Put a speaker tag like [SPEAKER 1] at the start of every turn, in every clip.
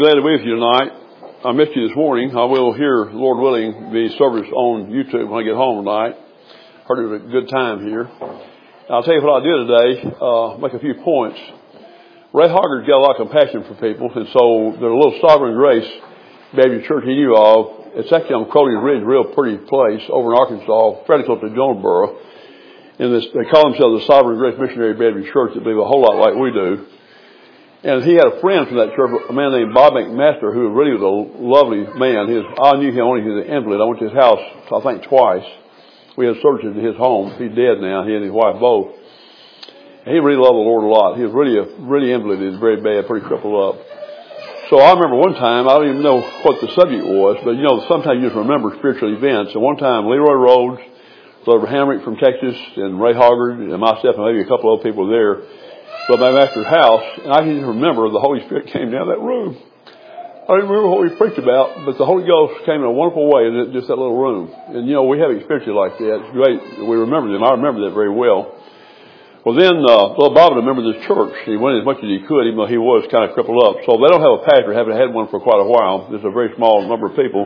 [SPEAKER 1] Glad to be with you tonight. I missed you this morning. I will hear, Lord willing, the service on YouTube when I get home tonight. Heard it was a good time here. I'll tell you what I did today, make a few points. Ray Hoggard's got a lot of compassion for people, and so there's a little Sovereign Grace Baptist church he knew of. It's actually on Crowley's Ridge, a real pretty place over in Arkansas, fairly close to Jonesboro. And they call themselves the Sovereign Grace Missionary Baptist Church. They believe a whole lot like we do. And he had a friend from that church, a man named Bob McMaster, who really was a lovely man. I knew him only as an invalid. I went to his house, I think, twice. We had services at his home. He's dead now. He and his wife both. And he really loved the Lord a lot. He was really invalid. He was very bad, pretty crippled up. So I remember one time, I don't even know what the subject was, but sometimes you just remember spiritual events. And one time, Leroy Rhodes, Brother Hamrick from Texas, and Ray Hoggard, and myself, and maybe a couple of other people there, but my master's house, and I can just remember the Holy Spirit came down that room. I don't remember what we preached about, but the Holy Ghost came in a wonderful way in just that little room. And we have experiences like that. It's great that we remember them. I remember that very well. Well, then, Brother Bob remembered this church. He went as much as he could, even though he was kind of crippled up. So they don't have a pastor, haven't had one for quite a while. There's a very small number of people.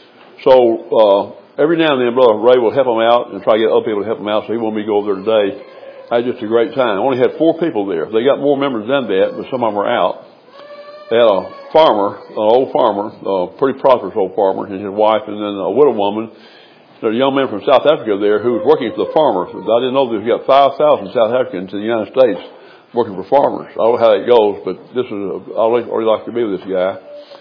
[SPEAKER 1] So, every now and then, Brother Ray will help them out and try to get other people to help them out, so he wanted me to go over there today. I had just a great time. I only had 4 people there. They got more members than that, but some of them were out. They had a farmer, an old farmer, a pretty prosperous old farmer, and his wife, and then a widow woman. There's a young man from South Africa there who was working for the farmers. I didn't know that we got 5,000 South Africans in the United States working for farmers. I don't know how that goes, but I already like to be with this guy.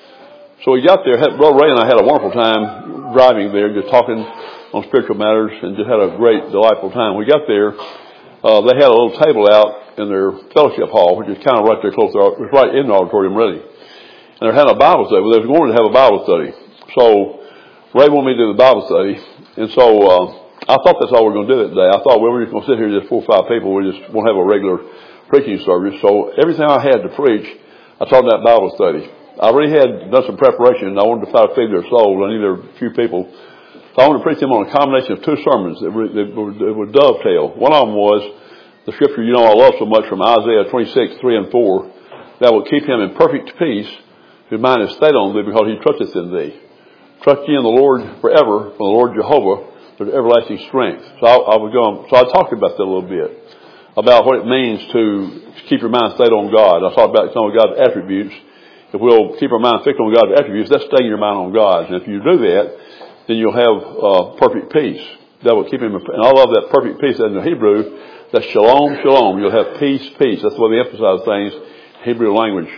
[SPEAKER 1] So we got there. Brother Ray and I had a wonderful time driving there, just talking on spiritual matters, and just had a great, delightful time. We got there. They had a little table out in their fellowship hall, which is kind of right there close to it was right in the auditorium, really. And they had a Bible study. Well, they was going to have a Bible study. So Ray wanted me to do the Bible study. And so I thought that's all we were going to do that day. I thought, well, we're just going to sit here just 4 or 5 people. We just won't have a regular preaching service. So everything I had to preach, I taught that Bible study. I already had done some preparation. I wanted to try to feed their souls. I knew there were a few people. So I want to preach them on a combination of 2 sermons that would dovetail. One of them was the scripture I love so much from Isaiah 26, 3 and 4, that will keep him in perfect peace, whose mind is stayed on thee because he trusteth in thee. Trust ye in the Lord forever, for the Lord Jehovah, there's everlasting strength. So I talked about that a little bit, about what it means to keep your mind stayed on God. I talked about some of God's attributes. If we'll keep our mind fixed on God's attributes, that's staying your mind on God. And if you do that, then you'll have perfect peace. That will keep him. And I love that perfect peace in the Hebrew. That's shalom, shalom. You'll have peace, peace. That's the way they emphasize things in Hebrew language.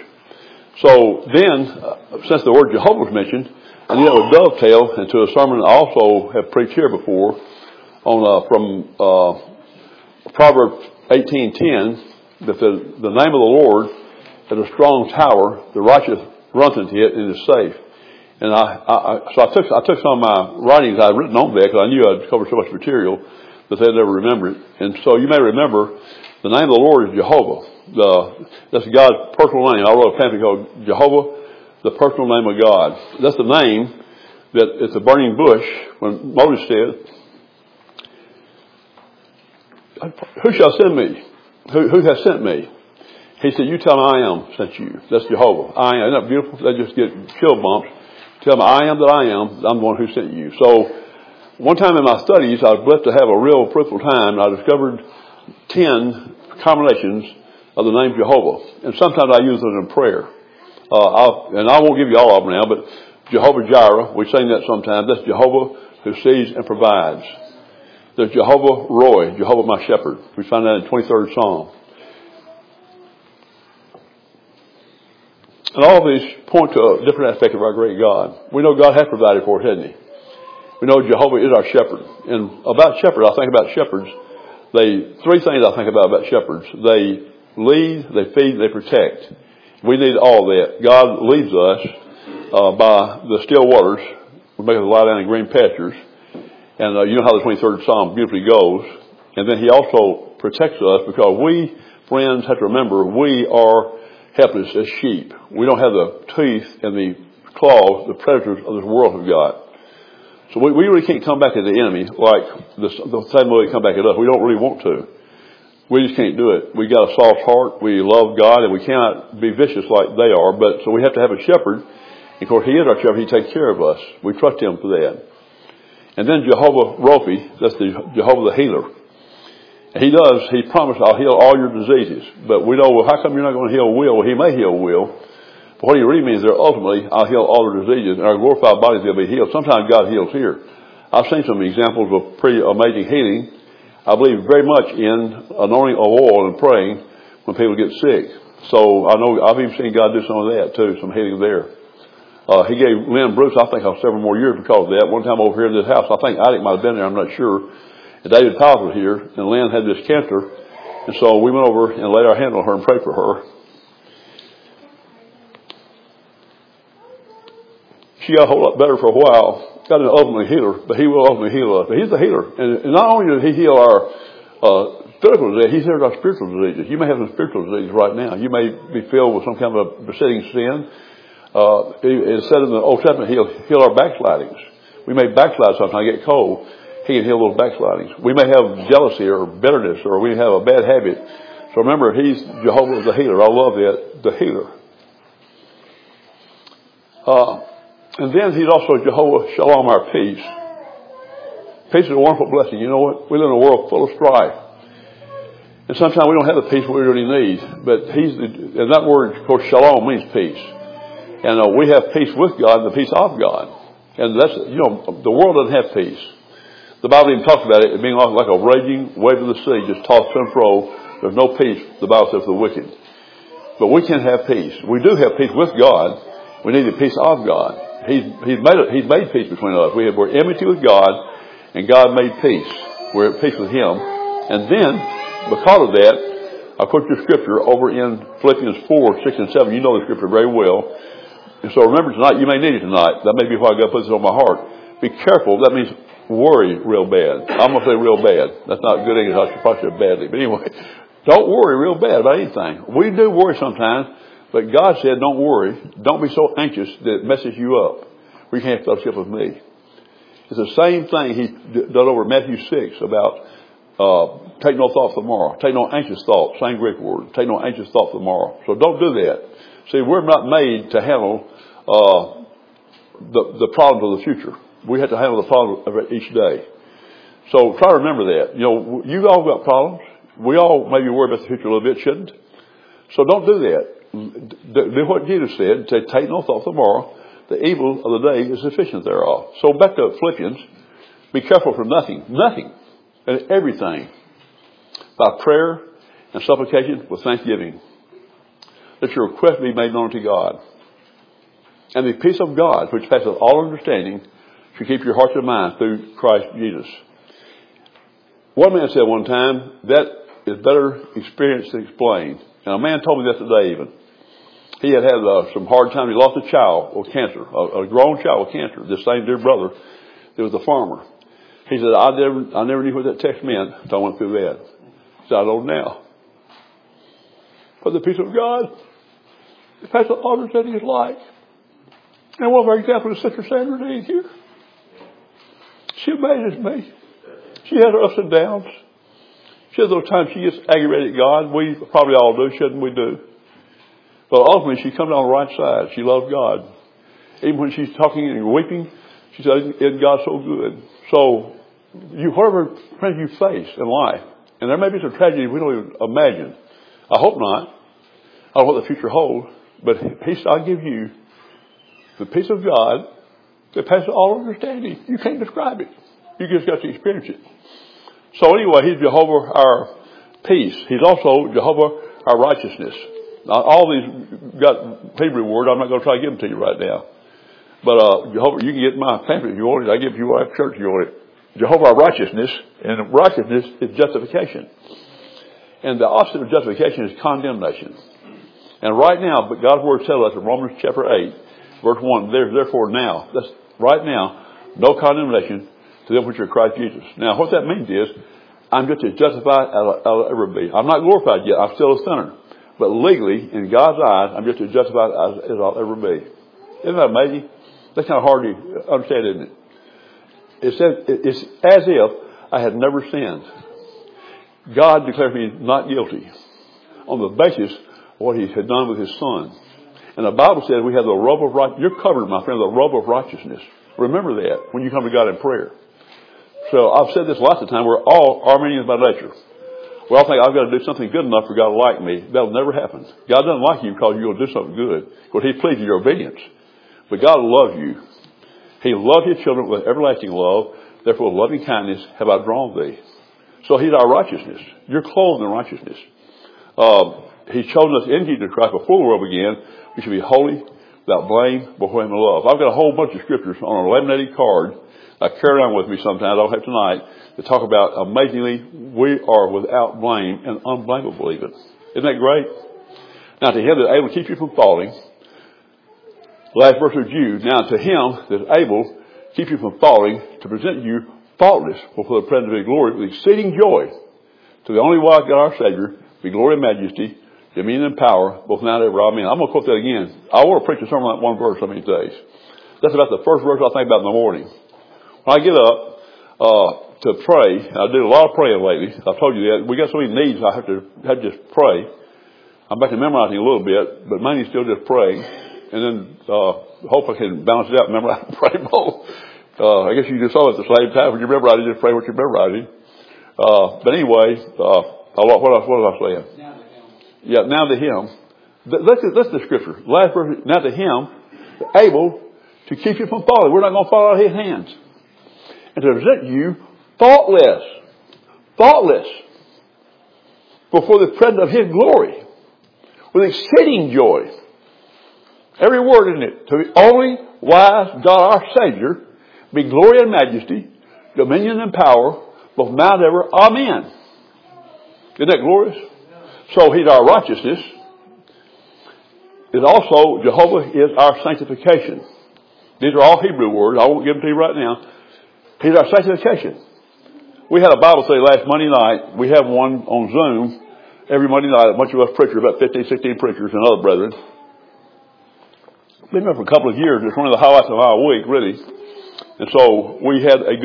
[SPEAKER 1] So then, since the word Jehovah was mentioned, I knew that would dovetail into a sermon I also have preached here before from Proverbs 18:10, that the name of the Lord is a strong tower. The righteous runs into it and is safe. And so I took some of my writings I had written on that because I knew I'd covered so much material that they'd never remember it. And so you may remember the name of the Lord is Jehovah. That's God's personal name. I wrote a pamphlet called Jehovah, the personal name of God. That's the name that it's a burning bush when Moses said, "Who shall send me? Who has sent me?" He said, "You tell him I am sent you." That's Jehovah. I am. Isn't that beautiful? They just get chill bumps. Tell them I am that I am. I'm the one who sent you. So one time in my studies, I was blessed to have a real fruitful time. I discovered 10 combinations of the name Jehovah. And sometimes I use it in prayer. And I won't give you all of them now, but Jehovah Jireh, we sing that sometimes. That's Jehovah who sees and provides. There's Jehovah Roy, Jehovah my shepherd. We find that in 23rd Psalm. And all of these point to a different aspect of our great God. We know God has provided for us, hasn't he? We know Jehovah is our shepherd. And about shepherds, I think about shepherds. 3 things I think about shepherds. They lead, they feed, they protect. We need all that. God leads us by the still waters. We make us lie down in green pastures. And you know how the 23rd Psalm beautifully goes. And then he also protects us because we, friends, have to remember we are helpless as sheep. We don't have the teeth and the claws the predators of this world have got. So we really can't come back at the enemy like the same way they come back at us. We don't really want to. We just can't do it. We got a soft heart. We love God, and we cannot be vicious like they are. But so we have to have a shepherd. And of course, He is our shepherd. He takes care of us. We trust Him for that. And then Jehovah Rophi, that's the Jehovah the healer. And He promised, I'll heal all your diseases. But we know, well, how come you're not going to heal Will? Well, He may heal Will. But what He really means there, ultimately, I'll heal all the diseases, and our glorified bodies will be healed. Sometimes God heals here. I've seen some examples of pretty amazing healing. I believe very much in anointing of oil and praying when people get sick. So I know I've even seen God do some of that too, some healing there. He gave Lynn Bruce, I think, several more years because of that. One time over here in this house, I think Isaac might have been there, I'm not sure. And David Powell was here, and Lynn had this cancer. And so we went over and laid our hand on her and prayed for her. She got a whole lot better for a while. Got an ultimate healer, but He will ultimately heal us. But He's the healer. And not only does He heal our physical disease, He heals our spiritual diseases. You may have some spiritual disease right now. You may be filled with some kind of a besetting sin. It said in the Old Testament, He'll heal our backslidings. We may backslide sometimes, get cold. He can heal those backslidings. We may have jealousy or bitterness, or we have a bad habit. So remember, He's Jehovah the healer. I love that, the healer. And then He's also Jehovah Shalom, our peace. Peace is a wonderful blessing. You know what? We live in a world full of strife. And sometimes we don't have the peace we really need. But and that word, of course, Shalom means peace. And we have peace with God and the peace of God. And that's, the world doesn't have peace. The Bible even talks about it being like a raging wave of the sea, just tossed to and fro. There's no peace, the Bible says, for the wicked. But we can have peace. We do have peace with God. We need the peace of God. He's made peace between us. We're enmity with God, and God made peace. We're at peace with Him. And then, because of that, I'll quote your scripture over in Philippians 4, 6, and 7. You know the scripture very well. And so remember tonight, you may need it tonight. That may be why God puts it on my heart. Be careful. That means worry real bad. I'm going to say real bad. That's not good English. I should probably say badly. But anyway, don't worry real bad about anything. We do worry sometimes. But God said, don't worry. Don't be so anxious that it messes you up. We can't have fellowship with me. It's the same thing He done over Matthew 6 about take no thought for tomorrow. Take no anxious thought. Same Greek word. Take no anxious thought for tomorrow. So don't do that. See, we're not made to handle the problems of the future. We have to handle the problems of each day. So try to remember that. You all got problems. We all maybe worry about the future a little bit, shouldn't? So don't do that. Do what Jesus said. Say, take no thought tomorrow. The evil of the day is sufficient thereof. So back to Philippians. Be careful for nothing. Nothing. And everything. By prayer and supplication with thanksgiving. That your request be made known to God. And the peace of God, which passeth all understanding, should keep your hearts and minds through Christ Jesus. One man said one time, that is better experienced than explained. And a man told me that today even. He had some hard times. He lost a child with cancer, a grown child with cancer. This same dear brother, there was a farmer. He said, I never knew what that text meant until I went through that. He said, I know now. But the peace of God, it passes all understanding is like. And one of our examples is Sister Sandra Dean here. She amazes me. She has her ups and downs. She has those times she gets aggravated at God. We probably all do, shouldn't we do? But ultimately, she comes on the right side. She loves God. Even when she's talking and weeping, she says, isn't God so good? So, whatever friends you face in life, and there may be some tragedy we don't even imagine. I hope not. I don't know what the future holds. But peace I give you, the peace of God that passes all understanding. You can't describe it. You just got to experience it. So anyway, He's Jehovah our peace. He's also Jehovah our righteousness. Now, all these got Hebrew word. I'm not going to try to give them to you right now. But Jehovah, you can get my pamphlet if you want it. I give you our church if you want it. Jehovah our righteousness, and righteousness is justification. And the opposite of justification is condemnation. And right now, but God's word tells us in Romans chapter 8, verse 1, there's therefore now, that's right now, no condemnation to them which are Christ Jesus. Now, what that means is, I'm just as justified as I'll ever be. I'm not glorified yet. I'm still a sinner. But legally, in God's eyes, I'm just as justified as I'll ever be. Isn't that amazing? That's kind of hard to understand, isn't it? It's as if I had never sinned. God declared me not guilty on the basis of what he had done with his son. And the Bible says we have the robe of righteousness. You're covered, my friend, the robe of righteousness. Remember that when you come to God in prayer. So I've said this lots of times. We're all Arminians by nature. We all think I've got to do something good enough for God to like me. That'll never happen. God doesn't like you because you're going to do something good. Because he pleases your obedience. But God loves you. He loves his children with everlasting love. Therefore, with loving kindness have I drawn thee. So he's our righteousness. You're clothed in righteousness. He's chosen us in Jesus Christ before the world began. We should be holy, without blame, before him in love. I've got a whole bunch of scriptures on a laminated card I carry around with me sometimes. I don't have tonight to talk about amazingly we are without blame and unblameable even. Isn't that great? Now to him that is able to keep you from falling. Last verse of Jude. Now to him that is able to keep you from falling, to present you faultless before the presence of his glory with exceeding joy. To the only wise God our Savior, be glory and majesty, dominion and power, both now and ever. Amen. I'm going to quote that again. I want to preach a sermon on that one verse some of these days. That's about the first verse I think about in the morning. When I get up to pray, I do a lot of praying lately. I've told you that. We got so many needs I have to just pray. I'm back to memorizing a little bit, but mainly still just praying. And then hope I can balance it out and memorize and pray both. I guess you just saw it at the same time. When you're memorizing, just pray what you're memorizing. But anyway, what was I saying? Yeah, now to him. That's the scripture. Last verse. Now to him, able to keep you from falling. We're not going to fall out of his hands. And to present you faultless before the presence of his glory with exceeding joy. Every word in it. To the only wise God our Savior be glory and majesty, dominion and power, both now and ever. Amen. Isn't that glorious? So he's our righteousness. Is also, Jehovah is our sanctification. These are all Hebrew words. I won't give them to you right now. He's our sanctification. We had a Bible study last Monday night. We have one on Zoom every Monday night. A bunch of us preachers, about 15, 16 preachers and other brethren. Been there for a couple of years. It's one of the highlights of our week, really. And so we had a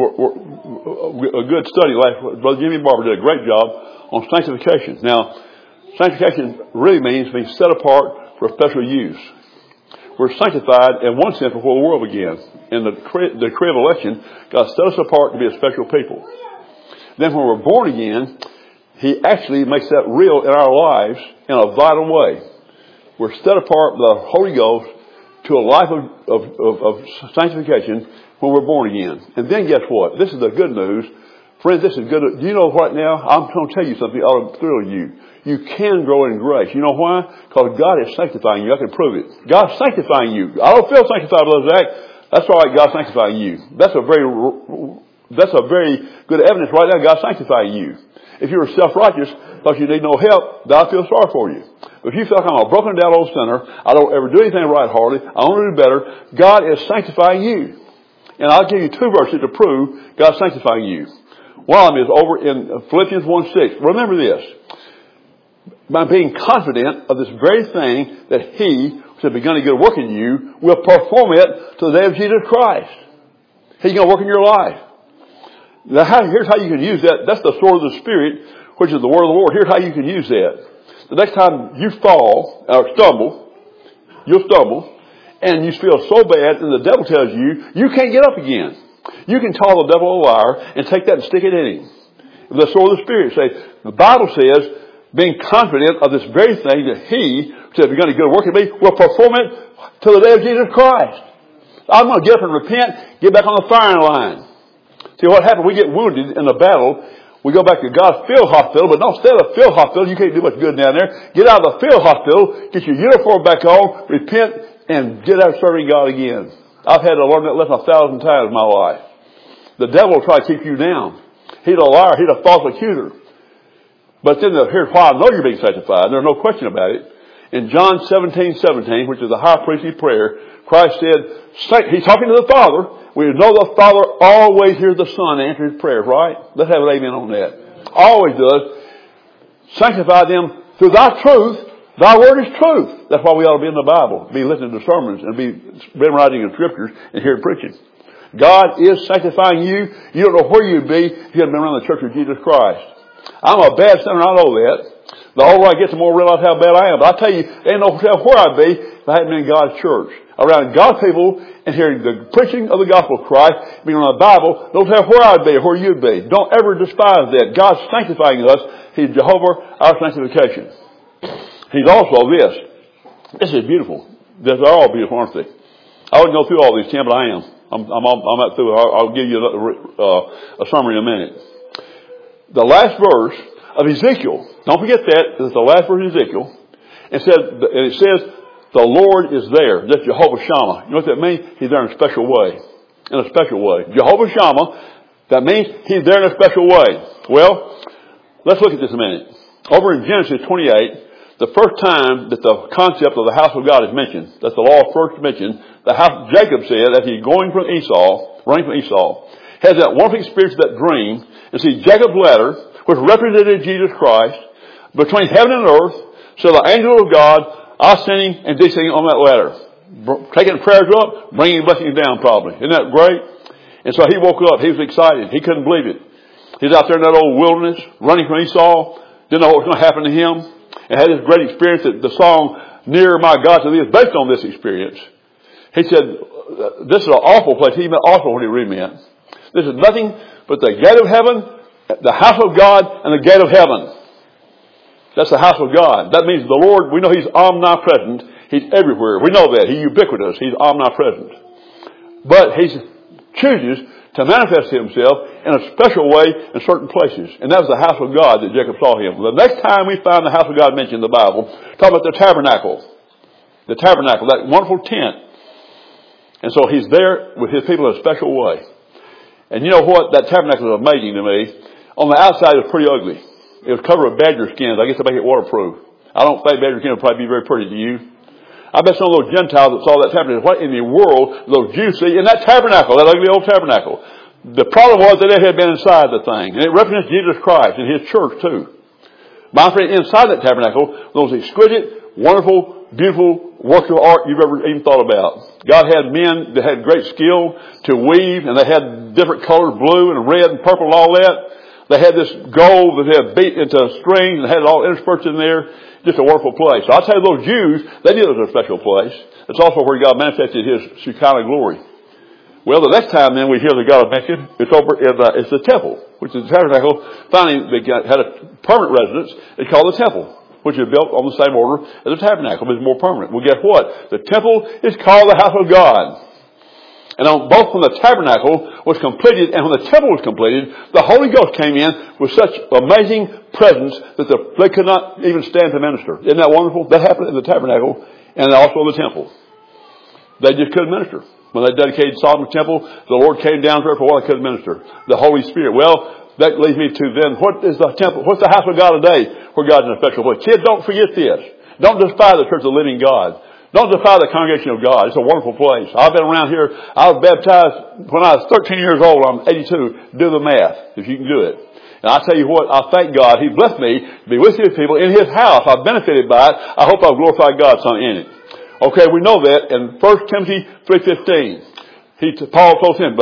[SPEAKER 1] good study. Brother Jimmy Barber did a great job on sanctification. Now, sanctification really means being set apart for special use. We're sanctified in one sense before the world began. In the decree of election, God set us apart to be a special people. Then when we're born again, he actually makes that real in our lives in a vital way. We're set apart by the Holy Ghost to a life of sanctification when we're born again. And then guess what? This is the good news. Friends, this is good. Do you know right now? I'm going to tell you something that ought to thrill you. You can grow in grace. You know why? Because God is sanctifying you. I can prove it. God's sanctifying you. I don't feel sanctified, Brother Zach. That's all right. God's sanctifying you. That's a very good evidence right now. God's sanctifying you. If you were self-righteous, because you need no help, God feels sorry for you. But if you feel like I'm a broken down old sinner, I don't ever do anything right hardly, I want to do better, God is sanctifying you. And I'll give you two verses to prove God's sanctifying you. One of them is over in Philippians 1:6. Remember this. By being confident of this very thing that he, which has begun a good work in you, will perform it to the day of Jesus Christ. He's going to work in your life. Now, here's how you can use that. That's the sword of the Spirit, which is the word of the Lord. Here's how you can use that. The next time you fall or stumble, you'll stumble, and you feel so bad, and the devil tells you, you can't get up again. You can call the devil a liar and take that and stick it in him. The sword of the Spirit. The Bible says, being confident of this very thing that he, which has begun a good work in me, will perform it to the day of Jesus Christ. I'm going to get up and repent, get back on the firing line. See what happens? We get wounded in the battle. We go back to God's field hospital, but don't stay at the field hospital. You can't do much good down there. Get out of the field hospital, get your uniform back on, repent, and get out serving God again. I've had to learn that lesson 1,000 times in my life. The devil will try to keep you down. He's a liar. He's a false accuser. But then here's why I know you're being sanctified. There's no question about it. In John 17:17, which is the high priestly prayer, Christ said, he's talking to the Father. We know the Father always hears the Son answer his prayers, right? Let's have an amen on that. Always does. Sanctify them through thy truth. Thy word is truth. That's why we ought to be in the Bible, be listening to sermons and be memorizing the scriptures and hearing preaching. God is sanctifying you. You don't know where you'd be if you hadn't been around the church of Jesus Christ. I'm a bad sinner, I know that. The older I get, the more I realize how bad I am. But I tell you, ain't no telling where I'd be if I hadn't been in God's church. Around God's people and hearing the preaching of the gospel of Christ, being on the Bible, don't tell where I'd be or where you'd be. Don't ever despise that. God's sanctifying us. He's Jehovah, our sanctification. He's also this. This is beautiful. They're all beautiful, aren't they? I wouldn't go through all these 10, but I am. I'm not through. I'll give you a summary in a minute. The last verse of Ezekiel. Don't forget that. It's the last verse of Ezekiel. It says, the Lord is there. That's Jehovah Shammah. You know what that means? He's there in a special way. In a special way. Jehovah Shammah, that means He's there in a special way. Well, let's look at this a minute. Over in Genesis 28, the first time that the concept of the house of God is mentioned, that's the law first mentioned, the house, Jacob said, as he's going from Esau, running from Esau, has that wonderful experience, that dream, and see Jacob's ladder, which represented Jesus Christ, between heaven and earth, so the angel of God ascending and descending on that ladder, taking prayers up, bringing blessings down probably. Isn't that great? And so he woke up. He was excited. He couldn't believe it. He's out there in that old wilderness, running from Esau, didn't know what was going to happen to him, and had this great experience that the song, Nearer My God to Thee, is based on this experience. He said, this is an awful place. He meant awful when he remeant. This is nothing but the gate of heaven, the house of God, and the gate of heaven. That's the house of God. That means the Lord, we know He's omnipresent. He's everywhere. We know that. He's ubiquitous. He's omnipresent. But He chooses to manifest Himself in a special way in certain places. And that was the house of God that Jacob saw Him. The next time we find the house of God mentioned in the Bible, talk about the tabernacle. The tabernacle, that wonderful tent. And so He's there with His people in a special way. And you know what? That tabernacle is amazing to me. On the outside, it was pretty ugly. It was covered with badger skins. I guess to make it waterproof. I don't think badger skins would probably be very pretty to you. I bet some of those Gentiles that saw that tabernacle, what in the world those Jews see in that tabernacle, that ugly old tabernacle? The problem was that it had been inside the thing. And it represents Jesus Christ and His church too. My friend, inside that tabernacle, those exquisite, wonderful, beautiful works of art you've ever even thought about. God had men that had great skill to weave, and they had different colors, blue and red and purple and all that. They had this gold that they had beat into strings and had it all interspersed in there. Just a wonderful place. So I'll tell you, those Jews, they knew it was a special place. It's also where God manifested His Shekinah glory. Well, the next time then we hear that God mentioned, it's over in it's the temple, which is the tabernacle. Finally, they had a permanent residence. It's called the temple, which is built on the same order as the tabernacle, but it's more permanent. Well, guess what? The temple is called the house of God. And both when the tabernacle was completed and when the temple was completed, the Holy Ghost came in with such amazing presence that they could not even stand to minister. Isn't that wonderful? That happened in the tabernacle and also in the temple. They just couldn't minister. When they dedicated Solomon's temple, the Lord came down there for a while. They couldn't minister. The Holy Spirit. Well, that leads me to then, what is the temple? What's the house of God today? Where God's in a special place. Kids, don't forget this. Don't despise the church of the living God. Don't defy the congregation of God. It's a wonderful place. I've been around here. I was baptized when I was 13 years old. I'm 82. Do the math, if you can do it. And I tell you what, I thank God. He blessed me to be with His people in His house. I've benefited by it. I hope I've glorified God some in it. Okay, we know that in 1 Timothy 3:15. Paul told him,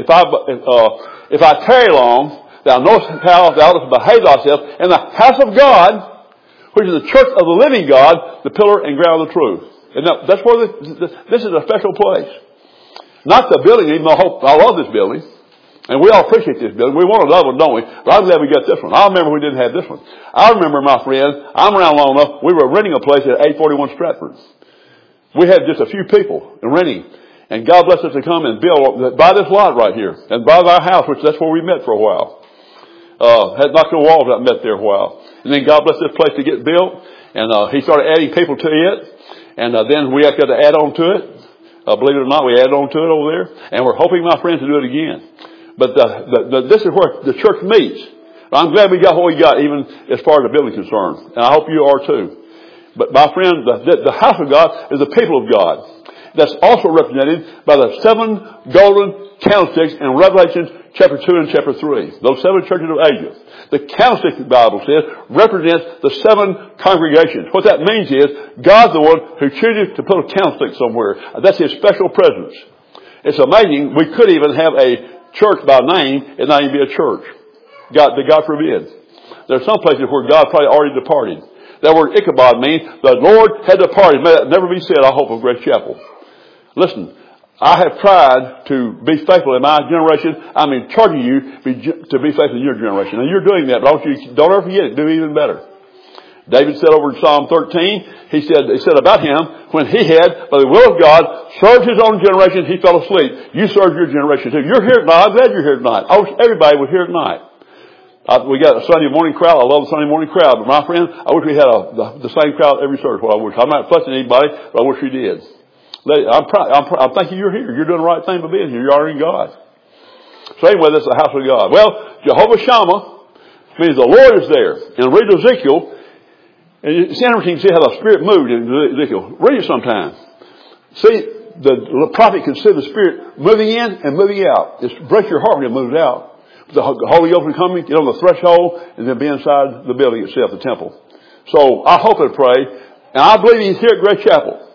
[SPEAKER 1] if I tarry long, thou knowest how thou dost behave thyself in the house of God, which is the church of the living God, the pillar and ground of the truth. And that's where this is a special place. Not the building, even though I love this building. And we all appreciate this building. We want another one, don't we? But I'm glad we got this one. I remember we didn't have this one. I remember, my friend, I'm around long enough, we were renting a place at 841 Stratford. We had just a few people renting. And God blessed us to come and buy this lot right here. And buy our house, which that's where we met for a while. Had knocked on the walls out and met there a while. And then God blessed this place to get built. And He started adding people to it. And then we got to add on to it. Believe it or not, we added on to it over there. And we're hoping, my friends, to do it again. But this is where the church meets. I'm glad we got what we got, even as far as the building is concerned. And I hope you are too. But my friend, the house of God is the people of God. That's also represented by the 7 golden candlesticks in Revelation chapter 2 and chapter 3. Those 7 churches of Asia. The candlestick, the Bible says, represents the 7 congregations. What that means is, God's the one who chooses to put a candlestick somewhere. That's His special presence. It's amazing. We could even have a church by name and not even be a church. God forbid. There's some places where God probably already departed. That word Ichabod means the Lord had departed. May that never be said, I hope, of Grace Chapel. Listen, I have tried to be faithful in my generation. I'm in charge of you to be faithful in your generation. And you're doing that, but I want you, don't ever forget it. Do even better. David said over in Psalm 13, he said about him, when he had, by the will of God, served his own generation, he fell asleep. You served your generation too. You're here tonight. I'm glad you're here tonight. I wish everybody was here tonight. We got a Sunday morning crowd. I love the Sunday morning crowd. But my friend, I wish we had the same crowd every service. Well, I wish. I'm not fussing anybody, but I wish we did. I'm thanking you're here. You're doing the right thing by being here. You're honoring God. So anyway, that's the house of God. Well, Jehovah Shammah means the Lord is there. And read Ezekiel. And it's interesting to see how the Spirit moved in Ezekiel. Read it sometime. See, the prophet can see the Spirit moving in and moving out. It breaks your heart when it moves out. The Holy Ghost will come, get on the threshold, and then be inside the building itself, the temple. So I hope and pray, and I believe He's here at Grace Chapel.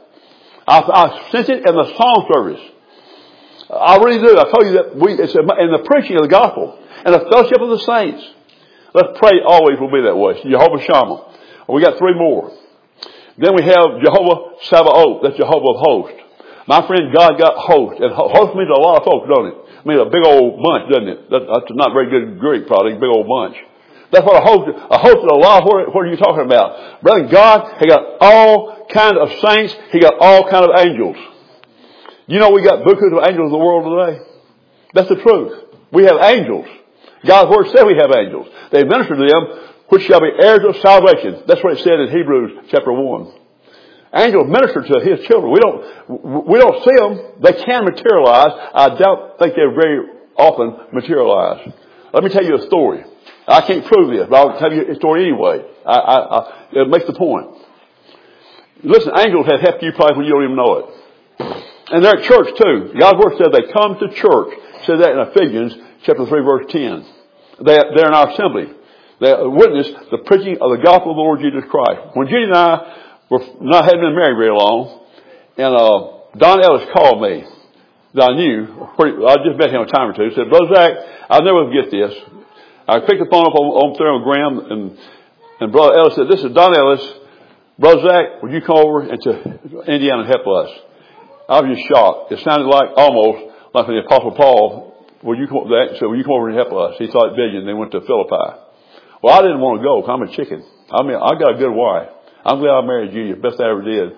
[SPEAKER 1] I sense it in the song service. I really do. I told you that it's in the preaching of the gospel and the fellowship of the saints. Let's pray always will be that way. Jehovah Shammah. We got three more. Then we have Jehovah Sabaoth. That's Jehovah of hosts. My friend, God got host. And host means a lot of folks, don't it? I mean, a big old bunch, doesn't it? That's not very good Greek, probably. A big old bunch. That's what a host is. A host is a lot. What are you talking about? Brother, God, He got all kinds of saints. He got all kinds of angels. You know we got bukus of angels in the world today? That's the truth. We have angels. God's Word said we have angels. They minister to them, which shall be heirs of salvation. That's what it said in Hebrews chapter 1. Angels minister to His children. We don't see them. They can materialize. I think they very often materialize. Let me tell you a story. I can't prove this, but I'll tell you a story anyway. It makes the point. Listen, angels have helped you probably when you don't even know it. And they're at church too. God's Word said they come to church. It says that in Ephesians chapter 3 verse 10. They're in our assembly. They witness the preaching of the gospel of the Lord Jesus Christ. When Judy and I hadn't been married very long, and Don Ellis called me. I knew. I just met him a time or two. He said, Brother Zach, I'll never forget this. I picked the phone up on Graham, and Brother Ellis said, This is Don Ellis. Brother Zach, would you come over into Indiana and help us? I was just shocked. It sounded almost like the Apostle Paul. Will you come over and help us? He thought vision. They went to Philippi. Well, I didn't want to go. I'm a chicken. I mean, I got a good wife. I'm glad I married Judy. The best I ever did.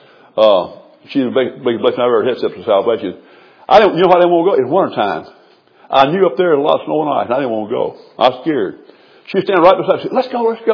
[SPEAKER 1] She's the biggest blessing I've ever had except for salvation. You know why I didn't want to go? It's winter time. I knew up there was a lot of snow and ice, and I didn't want to go. I was scared. She was standing right beside me. She said, let's go.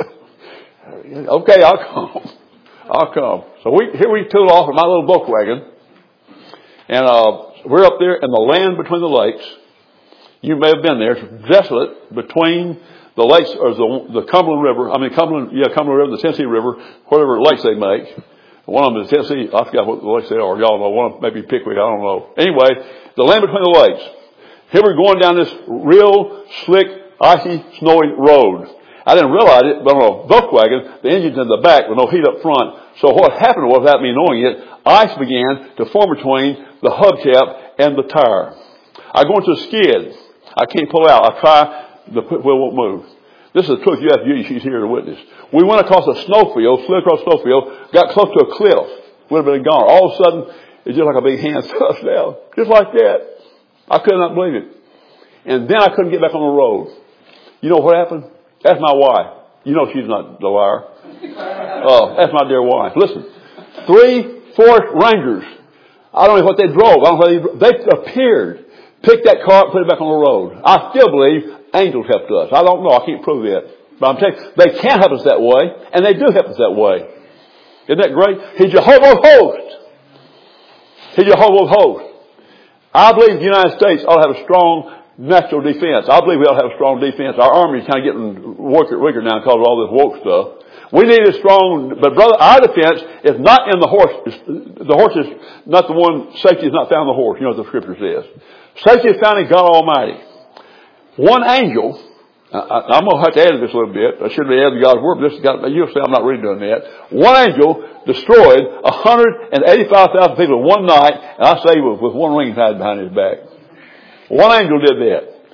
[SPEAKER 1] Okay, I'll come. So here we tool off in my little Volkswagen. And we're up there in the land between the lakes. You may have been there. It's desolate between the lakes, or the Cumberland River. Cumberland River, the Tennessee River, whatever lakes they make. One of them is Tennessee. I forgot what the lakes they are. Y'all know. One of them maybe Pickwick. I don't know. Anyway, the land between the lakes. Here we're going down this real slick, icy, snowy road. I didn't realize it, but on a Volkswagen, the engine's in the back with no heat up front. So what happened was, without me knowing it, ice began to form between the hubcap and the tire. I go into a skid. I can't pull out. I try. The wheel won't move. This is the truth. You have Judy. She's here to witness. We went across a snowfield, slid across a snowfield, got close to a cliff. Would have been gone. All of a sudden, it's just like a big hand thrust down. Just like that. I could not believe it. And then I couldn't get back on the road. You know what happened? That's my wife. You know she's not the liar. That's my dear wife. Listen. 3 forest rangers. I don't know what they drove. They appeared, picked that car, put it back on the road. I still believe angels helped us. I don't know. I can't prove that. But I'm telling you, they can help us that way, and they do help us that way. Isn't that great? He's Jehovah of hosts. He's Jehovah of hosts. I believe the United States ought to have a strong national defense. I believe we ought to have a strong defense. Our army is kind of getting weaker now because of all this woke stuff. We need a strong, but brother, our defense is not in the horse. The horse is not the one, safety is not found in the horse. You know what the scripture says. Safety is found in God Almighty. One angel, I'm going to have to add this a little bit. I shouldn't have added God's word, but you'll see I'm not really doing that. One angel destroyed 185,000 people in one night, and I say with one ring tied behind his back. One angel did that.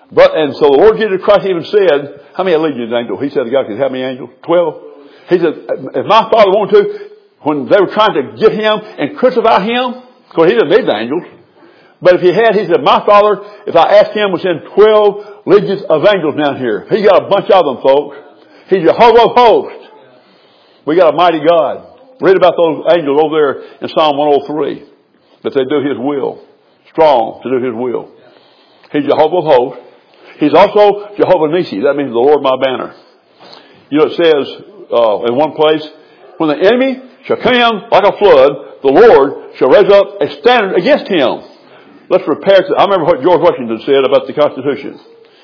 [SPEAKER 1] And so the Lord Jesus Christ even said, how many legions angels? He said to God, how many angels? 12. He said, if my Father wanted to, when they were trying to get him and crucify him, because he didn't need the angels, but if he had, he said, my Father, if I asked him, would send 12 legions of angels down here. He got a bunch of them, folks. He's Jehovah of hosts. We got a mighty God. Read about those angels over there in Psalm 103. That they do his will. Strong to do his will. He's Jehovah of hosts. He's also Jehovah Nissi. That means the Lord my banner. You know, it says in one place, when the enemy shall come like a flood, the Lord shall raise up a standard against him. Let's repair. I remember what George Washington said about the Constitution.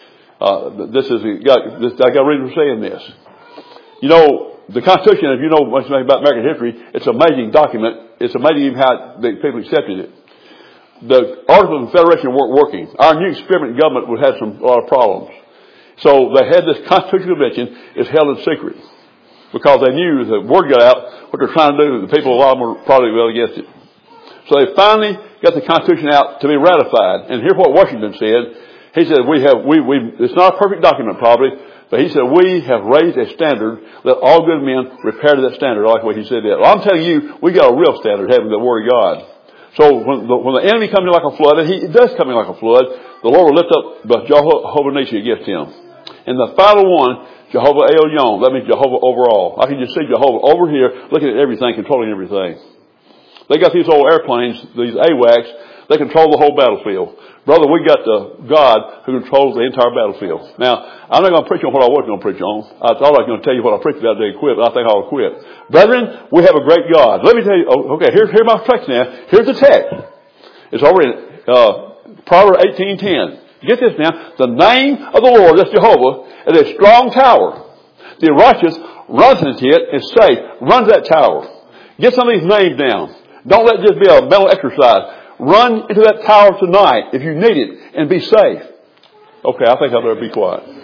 [SPEAKER 1] I got a reason for saying this. You know, the Constitution, if you know much about American history, it's an amazing document. It's amazing how the people accepted it. The Articles of Confederation weren't working. Our new experiment government would have a lot of problems. So they had this Constitutional Convention. It's held in secret because they knew the word got out what they're trying to do. The people, a lot of them were probably well against it. So they finally got the Constitution out to be ratified. And here's what Washington said. He said, it's not a perfect document probably, but he said, we have raised a standard. Let all good men repair to that standard. I like the way he said that. Well, I'm telling you, we got a real standard having the Word of God. So when the enemy comes in like a flood, and he does come in like a flood, the Lord will lift up the Jehovah Nissi against him. And the final one, Jehovah Elyon, that means Jehovah overall. I can just see Jehovah over here looking at everything, controlling everything. They got these old airplanes, these AWACS, they control the whole battlefield. Brother, we got the God who controls the entire battlefield. Now, I'm not going to preach on what I was going to preach on. I thought I was going to tell you what I preached about to quit, but I think I'll quit. Brethren, we have a great God. Let me tell you, okay, here's my text now. Here's the text. It's over in Proverbs 18:10. Get this now. The name of the Lord, that's Jehovah, is a strong tower. The righteous runs into it and is safe. Runs that tower. Get some of these names down. Don't let it just be a mental exercise. Run into that tower tonight if you need it and be safe. Okay, I think I better be quiet.